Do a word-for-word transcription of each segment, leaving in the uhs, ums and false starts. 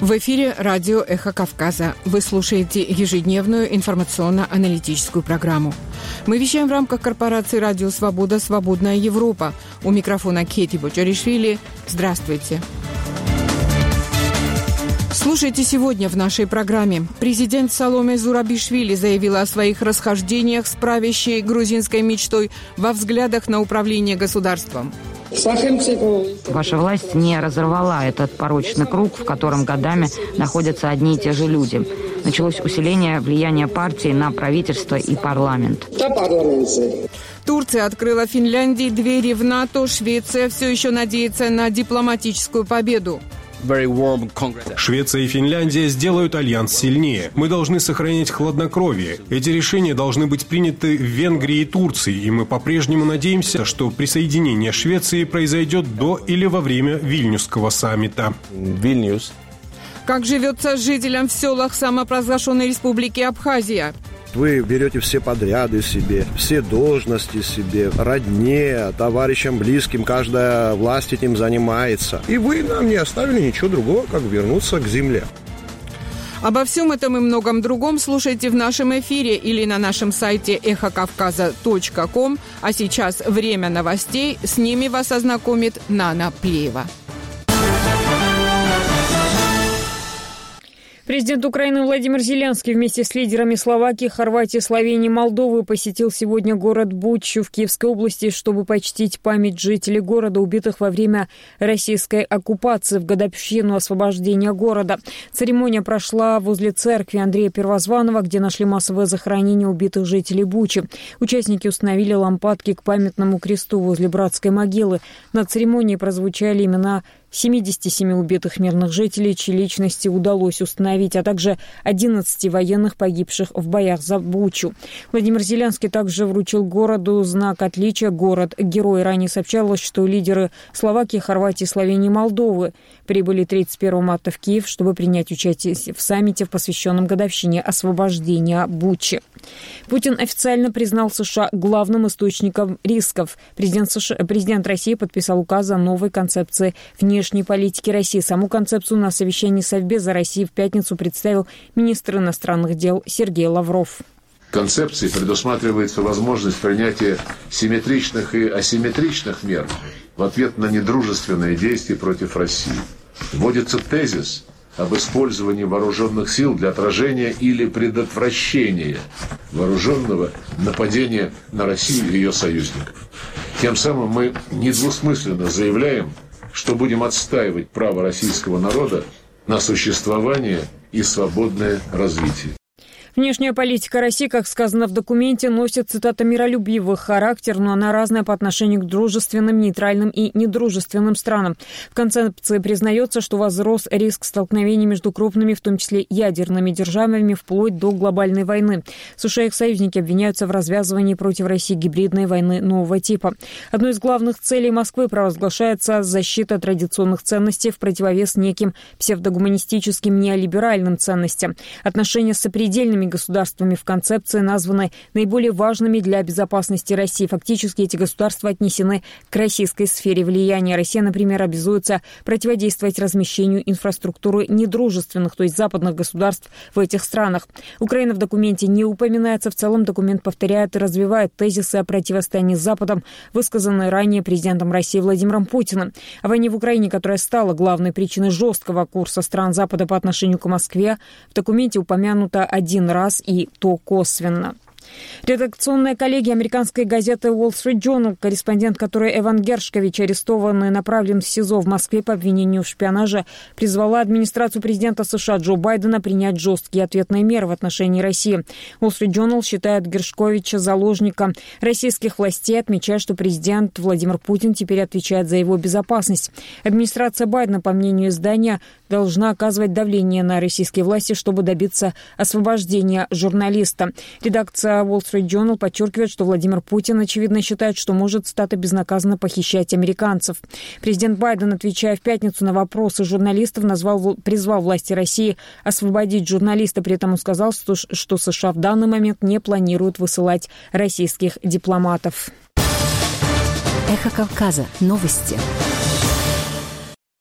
В эфире радио «Эхо Кавказа». Вы слушаете ежедневную информационно-аналитическую программу. Мы вещаем в рамках корпорации «Радио Свобода. Свободная Европа». У микрофона Кети Бочаришвили. Здравствуйте. Слушайте сегодня в нашей программе. Президент Саломе Зурабишвили заявила о своих расхождениях с правящей грузинской мечтой во взглядах на управление государством. Ваша власть не разорвала этот порочный круг, в котором годами находятся одни и те же люди. Началось усиление влияния партии на правительство и парламент. Турция открыла Финляндии двери в НАТО. Швеция все еще надеется на дипломатическую победу. Швеция и Финляндия сделают альянс сильнее. Мы должны сохранять хладнокровие. Эти решения должны быть приняты в Венгрии и Турции, и мы по-прежнему надеемся, что присоединение Швеции произойдет до или во время Вильнюсского саммита. Вильнюс. Как живется жителям в селах самопровозглашенной республики Абхазия? Вы берете все подряды себе, все должности себе, родне, товарищам близким, каждая власть этим занимается. И вы нам не оставили ничего другого, как вернуться к земле. Обо всем этом и многом другом слушайте в нашем эфире или на нашем сайте эхо кавказа точка ком. А сейчас время новостей. С ними вас ознакомит Нана Плеева. Президент Украины Владимир Зеленский вместе с лидерами Словакии, Хорватии, Словении и Молдовы посетил сегодня город Бучу в Киевской области, чтобы почтить память жителей города, убитых во время российской оккупации в годовщину освобождения города. Церемония прошла возле церкви Андрея Первозванного, где нашли массовое захоронение убитых жителей Бучи. Участники установили лампадки к памятному кресту возле братской могилы. На церемонии прозвучали имена семидесяти семи убитых мирных жителей, чьи личности удалось установить, а также одиннадцати военных, погибших в боях за Бучу. Владимир Зеленский также вручил городу знак отличия «Город-герой». Ранее сообщалось, что лидеры Словакии, Хорватии, Словении и Молдовы прибыли тридцать первого марта в Киев, чтобы принять участие в саммите, посвященном годовщине освобождения Бучи. Путин официально признал США главным источником рисков. Президент, США, президент России подписал указ о новой концепции внешней политики России. Саму концепцию на совещании Совбеза России в пятницу представил министр иностранных дел Сергей Лавров. В концепции предусматривается возможность принятия симметричных и асимметричных мер в ответ на недружественные действия против России. Вводится тезис об использовании вооруженных сил для отражения или предотвращения вооруженного нападения на Россию и ее союзников. Тем самым мы недвусмысленно заявляем, что будем отстаивать право российского народа на существование и свободное развитие. Внешняя политика России, как сказано в документе, носит, цитата, «миролюбивый характер», но она разная по отношению к дружественным, нейтральным и недружественным странам. В концепции признается, что возрос риск столкновений между крупными, в том числе ядерными державами, вплоть до глобальной войны. США и их союзники обвиняются в развязывании против России гибридной войны нового типа. Одной из главных целей Москвы провозглашается защита традиционных ценностей в противовес неким псевдогуманистическим неолиберальным ценностям. Отношения с сопредельными государствами в концепции названы наиболее важными для безопасности России. Фактически эти государства отнесены к российской сфере влияния. Россия, например, обязуется противодействовать размещению инфраструктуры недружественных, то есть западных государств в этих странах. Украина в документе не упоминается. В целом документ повторяет и развивает тезисы о противостоянии с Западом, высказанные ранее президентом России Владимиром Путиным. О войне в Украине, которая стала главной причиной жесткого курса стран Запада по отношению к Москве, в документе упомянуто один раз, и то косвенно. Редакционная коллегия американской газеты Wall Street Journal, корреспондент которой Эван Гершкович, арестован и направлен в СИЗО в Москве по обвинению в шпионаже, призвала администрацию президента США Джо Байдена принять жесткие ответные меры в отношении России. Wall Street Journal считает Гершковича заложником российских властей, отмечая, что президент Владимир Путин теперь отвечает за его безопасность. Администрация Байдена, по мнению издания, должна оказывать давление на российские власти, чтобы добиться освобождения журналиста. Редакция Wall Street Journal подчеркивает, что Владимир Путин, очевидно, считает, что может стато безнаказанно похищать американцев. Президент Байден, отвечая в пятницу на вопросы журналистов, назвал, призвал власти России освободить журналиста. При этом он сказал, что, что США в данный момент не планируют высылать российских дипломатов. Эхо Кавказа. Новости.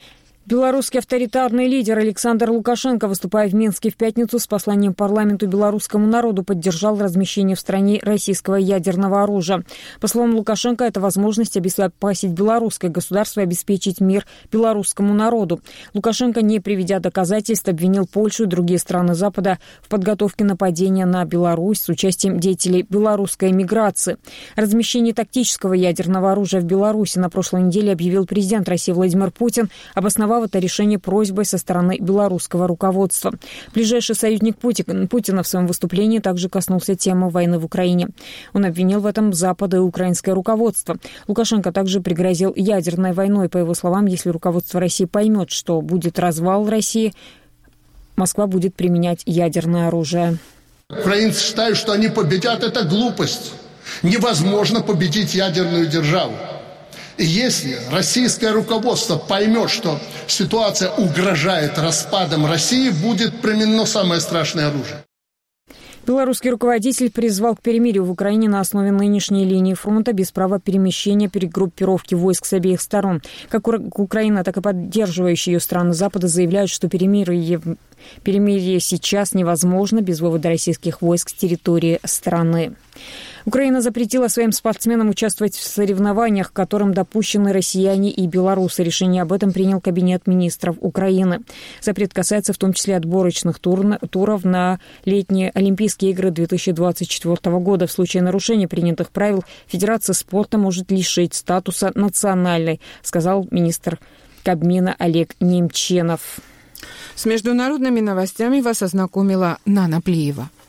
Белорусский авторитарный лидер Александр Лукашенко, выступая в Минске в пятницу с посланием парламенту белорусскому народу, поддержал размещение в стране российского ядерного оружия. По словам Лукашенко, это возможность обезопасить белорусское государство и обеспечить мир белорусскому народу. Лукашенко, не приведя доказательств, обвинил Польшу и другие страны Запада в подготовке нападения на Беларусь с участием деятелей белорусской эмиграции. Размещение тактического ядерного оружия в Беларуси на прошлой неделе объявил президент России Владимир Путин, обосновав это решение просьбой со стороны белорусского руководства. Ближайший союзник Путина в своем выступлении также коснулся темы войны в Украине. Он обвинил в этом Запад и украинское руководство. Лукашенко также пригрозил ядерной войной. По его словам, если руководство России поймет, что будет развал России, Москва будет применять ядерное оружие. Украинцы считают, что они победят. Это глупость. Невозможно победить ядерную державу. И если российское руководство поймет, что ситуация угрожает распадом России, будет применено самое страшное оружие. Белорусский руководитель призвал к перемирию в Украине на основе нынешней линии фронта без права перемещения, перегруппировки войск с обеих сторон. Как Украина, так и поддерживающие ее страны Запада заявляют, что перемирие, перемирие сейчас невозможно без вывода российских войск с территории страны. Украина запретила своим спортсменам участвовать в соревнованиях, к которым допущены россияне и белорусы. Решение об этом принял Кабинет министров Украины. Запрет касается в том числе отборочных тур, туров на летние Олимпийские игры две тысячи двадцать четвёртого года. В случае нарушения принятых правил Федерация спорта может лишить статуса национальной, сказал министр Кабмина Олег Немченов. С международными новостями вас ознакомила Нана Плиева.